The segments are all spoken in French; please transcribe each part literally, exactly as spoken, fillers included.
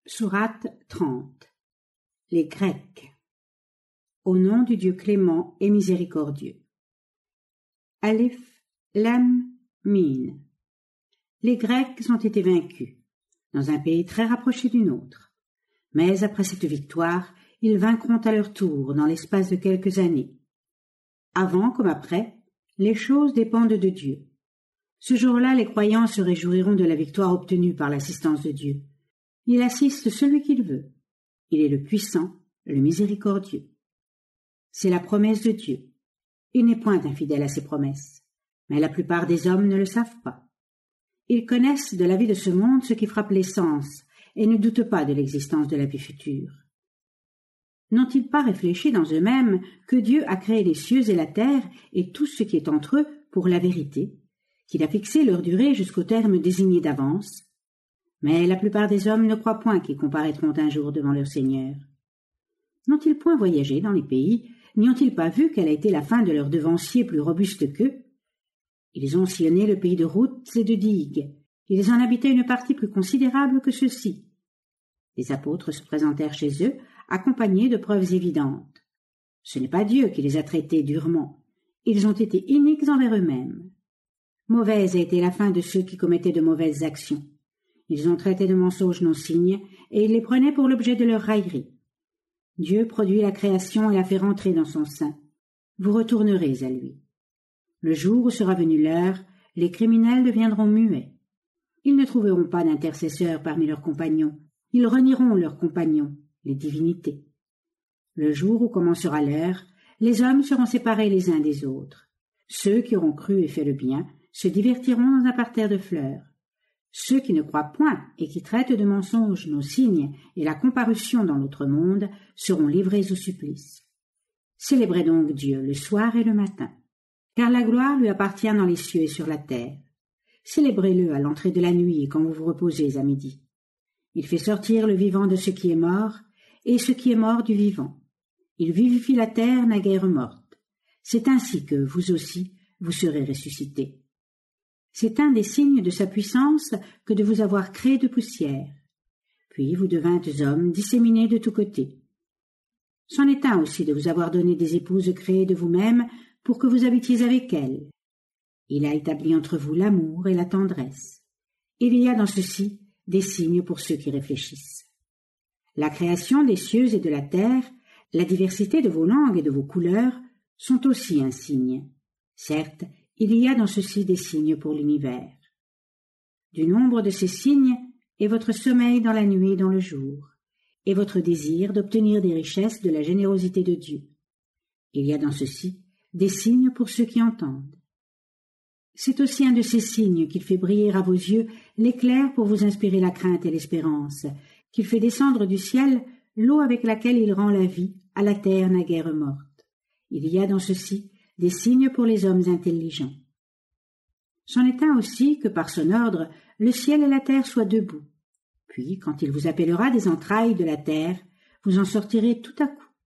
Sourate trente. Les Grecs. Au nom du Dieu clément et miséricordieux. Alif, Lam, Mim. Les Grecs ont été vaincus, dans un pays très rapproché du nôtre. Mais après cette victoire, ils vaincront à leur tour dans l'espace de quelques années. Avant comme après, les choses dépendent de Dieu. Ce jour-là, les croyants se réjouiront de la victoire obtenue par l'assistance de Dieu. Il assiste celui qu'il veut. Il est le puissant, le miséricordieux. C'est la promesse de Dieu. Il n'est point infidèle à ses promesses, mais la plupart des hommes ne le savent pas. Ils connaissent de la vie de ce monde ce qui frappe les sens et ne doutent pas de l'existence de la vie future. N'ont-ils pas réfléchi dans eux-mêmes que Dieu a créé les cieux et la terre et tout ce qui est entre eux pour la vérité, qu'il a fixé leur durée jusqu'au terme désigné d'avance? Mais la plupart des hommes ne croient point qu'ils comparaîtront un jour devant leur Seigneur. N'ont-ils point voyagé dans les pays, n'y ont-ils pas vu quelle a été la fin de leurs devanciers plus robustes qu'eux? Ils ont sillonné le pays de routes et de digues. Ils en habitaient une partie plus considérable que ceux-ci. Les apôtres se présentèrent chez eux, accompagnés de preuves évidentes. Ce n'est pas Dieu qui les a traités durement. Ils ont été iniques envers eux-mêmes. Mauvaise a été la fin de ceux qui commettaient de mauvaises actions. Ils ont traité de mensonges nos signes, et ils les prenaient pour l'objet de leur raillerie. Dieu produit la création et la fait rentrer dans son sein. Vous retournerez à lui. Le jour où sera venue l'heure, les criminels deviendront muets. Ils ne trouveront pas d'intercesseurs parmi leurs compagnons. Ils renieront leurs compagnons, les divinités. Le jour où commencera l'heure, les hommes seront séparés les uns des autres. Ceux qui auront cru et fait le bien se divertiront dans un parterre de fleurs. Ceux qui ne croient point et qui traitent de mensonges nos signes et la comparution dans notre monde seront livrés au supplice. Célébrez donc Dieu le soir et le matin, car la gloire lui appartient dans les cieux et sur la terre. Célébrez-le à l'entrée de la nuit et quand vous vous reposez à midi. Il fait sortir le vivant de ce qui est mort et ce qui est mort du vivant. Il vivifie la terre naguère morte. C'est ainsi que, vous aussi, vous serez ressuscités. C'est un des signes de sa puissance que de vous avoir créé de poussière. Puis vous devîntes hommes disséminés de tous côtés. C'en est un aussi de vous avoir donné des épouses créées de vous-même pour que vous habitiez avec elles. Il a établi entre vous l'amour et la tendresse. Il y a dans ceci des signes pour ceux qui réfléchissent. La création des cieux et de la terre, la diversité de vos langues et de vos couleurs sont aussi un signe. Certes, il y a dans ceci des signes pour l'univers. Du nombre de ces signes est votre sommeil dans la nuit et dans le jour, et votre désir d'obtenir des richesses de la générosité de Dieu. Il y a dans ceci des signes pour ceux qui entendent. C'est aussi un de ces signes qu'il fait briller à vos yeux l'éclair pour vous inspirer la crainte et l'espérance, qu'il fait descendre du ciel l'eau avec laquelle il rend la vie à la terre naguère morte. Il y a dans ceci des signes pour les hommes intelligents. C'en est un aussi que, par son ordre, le ciel et la terre soient debout. Puis, quand il vous appellera des entrailles de la terre, vous en sortirez tout à coup.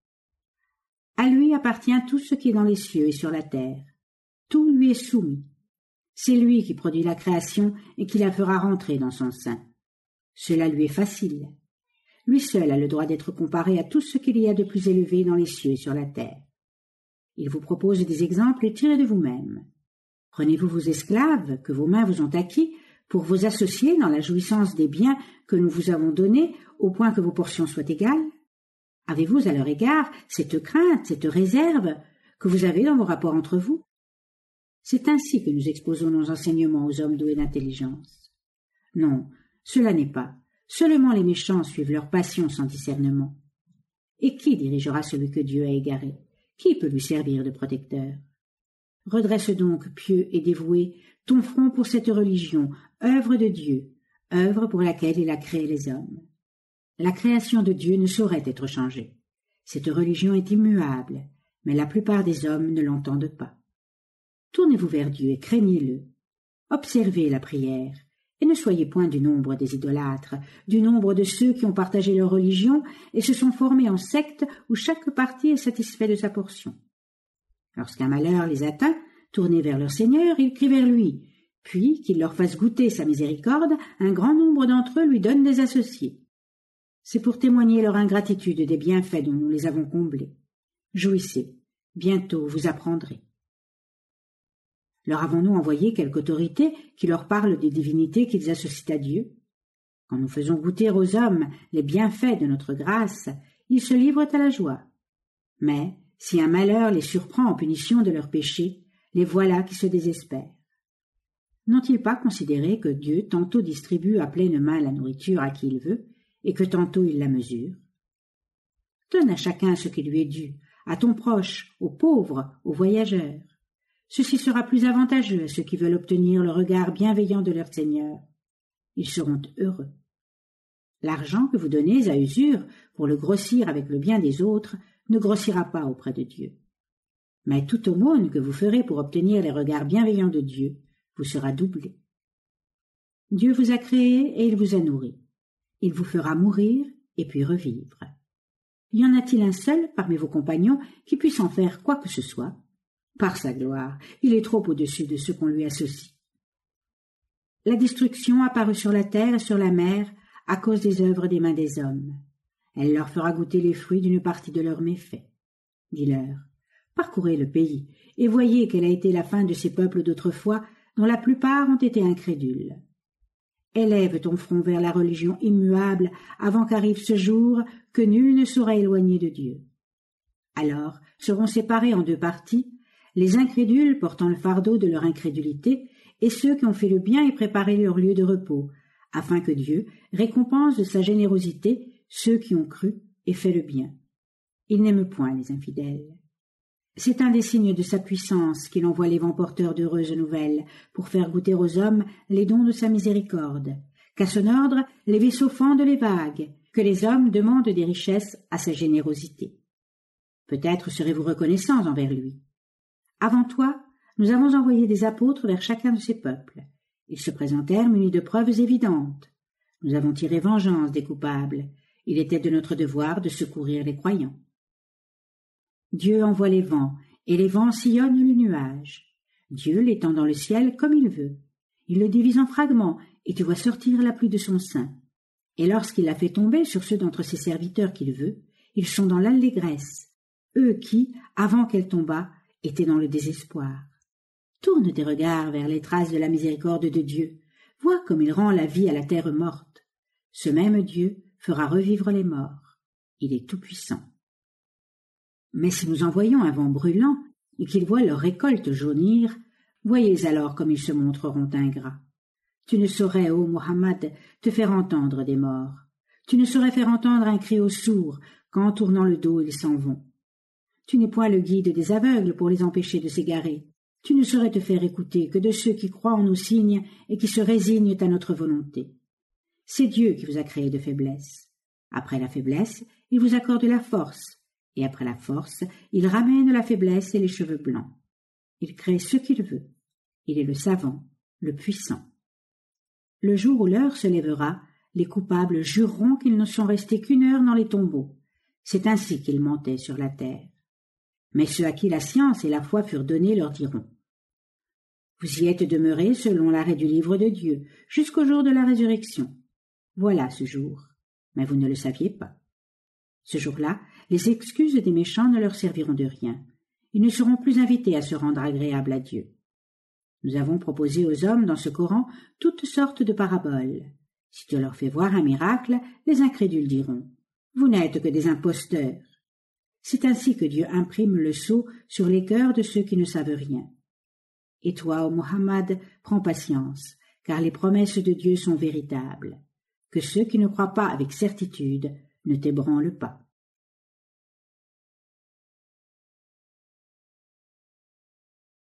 À lui appartient tout ce qui est dans les cieux et sur la terre. Tout lui est soumis. C'est lui qui produit la création et qui la fera rentrer dans son sein. Cela lui est facile. Lui seul a le droit d'être comparé à tout ce qu'il y a de plus élevé dans les cieux et sur la terre. Il vous propose des exemples tirés de vous-même. Prenez-vous vos esclaves, que vos mains vous ont acquis, pour vous associer dans la jouissance des biens que nous vous avons donnés, au point que vos portions soient égales? Avez-vous à leur égard cette crainte, cette réserve que vous avez dans vos rapports entre vous? C'est ainsi que nous exposons nos enseignements aux hommes doués d'intelligence. Non, cela n'est pas. Seulement les méchants suivent leur passion sans discernement. Et qui dirigera celui que Dieu a égaré? Qui peut lui servir de protecteur? Redresse donc, pieux et dévoué, ton front pour cette religion, œuvre de Dieu, œuvre pour laquelle il a créé les hommes. La création de Dieu ne saurait être changée. Cette religion est immuable, mais la plupart des hommes ne l'entendent pas. Tournez-vous vers Dieu et craignez-le. Observez la prière, et ne soyez point du nombre des idolâtres, du nombre de ceux qui ont partagé leur religion et se sont formés en sectes où chaque parti est satisfait de sa portion. Lorsqu'un malheur les atteint, tournés vers leur Seigneur, ils crient vers lui, puis qu'il leur fasse goûter sa miséricorde, un grand nombre d'entre eux lui donnent des associés. C'est pour témoigner leur ingratitude des bienfaits dont nous les avons comblés. Jouissez, bientôt vous apprendrez. Leur avons-nous envoyé quelque autorité qui leur parle des divinités qu'ils associent à Dieu? Quand nous faisons goûter aux hommes les bienfaits de notre grâce, ils se livrent à la joie. Mais, si un malheur les surprend en punition de leurs péchés, les voilà qui se désespèrent. N'ont-ils pas considéré que Dieu tantôt distribue à pleine main la nourriture à qui il veut, et que tantôt il la mesure? Donne à chacun ce qui lui est dû, à ton proche, aux pauvres, aux voyageurs. Ceci sera plus avantageux à ceux qui veulent obtenir le regard bienveillant de leur Seigneur. Ils seront heureux. L'argent que vous donnez à usure pour le grossir avec le bien des autres ne grossira pas auprès de Dieu. Mais toute aumône que vous ferez pour obtenir les regards bienveillants de Dieu vous sera doublée. Dieu vous a créé et il vous a nourri. Il vous fera mourir et puis revivre. Y en a-t-il un seul parmi vos compagnons qui puisse en faire quoi que ce soit? Par sa gloire, il est trop au-dessus de ce qu'on lui associe. La destruction apparut sur la terre et sur la mer à cause des œuvres des mains des hommes. Elle leur fera goûter les fruits d'une partie de leurs méfaits. Dis-leur, parcourez le pays et voyez quelle a été la fin de ces peuples d'autrefois dont la plupart ont été incrédules. Élève ton front vers la religion immuable avant qu'arrive ce jour que nul ne saura éloigner de Dieu. Alors seront séparés en deux parties, les incrédules portant le fardeau de leur incrédulité et ceux qui ont fait le bien et préparé leur lieu de repos, afin que Dieu récompense de sa générosité ceux qui ont cru et fait le bien. Il n'aime point les infidèles. C'est un des signes de sa puissance qu'il envoie les vents porteurs d'heureuses nouvelles pour faire goûter aux hommes les dons de sa miséricorde, qu'à son ordre les vaisseaux fendent les vagues, que les hommes demandent des richesses à sa générosité. Peut-être serez-vous reconnaissants envers lui. Avant toi, nous avons envoyé des apôtres vers chacun de ces peuples. Ils se présentèrent munis de preuves évidentes. Nous avons tiré vengeance des coupables. Il était de notre devoir de secourir les croyants. Dieu envoie les vents, et les vents sillonnent le nuage. Dieu l'étend dans le ciel comme il veut. Il le divise en fragments, et tu vois sortir la pluie de son sein. Et lorsqu'il la fait tomber sur ceux d'entre ses serviteurs qu'il veut, ils sont dans l'allégresse, eux qui, avant qu'elle tombât, étaient dans le désespoir. Tourne tes regards vers les traces de la miséricorde de Dieu. Vois comme il rend la vie à la terre morte. Ce même Dieu fera revivre les morts. Il est tout-puissant. Mais si nous envoyons un vent brûlant et qu'ils voient leur récolte jaunir, voyez alors comme ils se montreront ingrats. Tu ne saurais, ô Muhammad, te faire entendre des morts. Tu ne saurais faire entendre un cri aux sourds quand, en tournant le dos, ils s'en vont. Tu n'es point le guide des aveugles pour les empêcher de s'égarer. Tu ne saurais te faire écouter que de ceux qui croient en nos signes et qui se résignent à notre volonté. C'est Dieu qui vous a créé de faiblesse. Après la faiblesse, il vous accorde la force, et après la force, il ramène la faiblesse et les cheveux blancs. Il crée ce qu'il veut. Il est le savant, le puissant. Le jour où l'heure se lèvera, les coupables jureront qu'ils ne sont restés qu'une heure dans les tombeaux. C'est ainsi qu'ils mentaient sur la terre. Mais ceux à qui la science et la foi furent données leur diront: Vous y êtes demeurés selon l'arrêt du livre de Dieu, jusqu'au jour de la résurrection. Voilà ce jour, mais vous ne le saviez pas. Ce jour-là, les excuses des méchants ne leur serviront de rien. Ils ne seront plus invités à se rendre agréables à Dieu. Nous avons proposé aux hommes dans ce Coran toutes sortes de paraboles. Si tu leur fais voir un miracle, les incrédules diront: Vous n'êtes que des imposteurs. C'est ainsi que Dieu imprime le sceau sur les cœurs de ceux qui ne savent rien. Et toi, ô Muhammad, prends patience, car les promesses de Dieu sont véritables. Que ceux qui ne croient pas avec certitude ne t'ébranlent pas.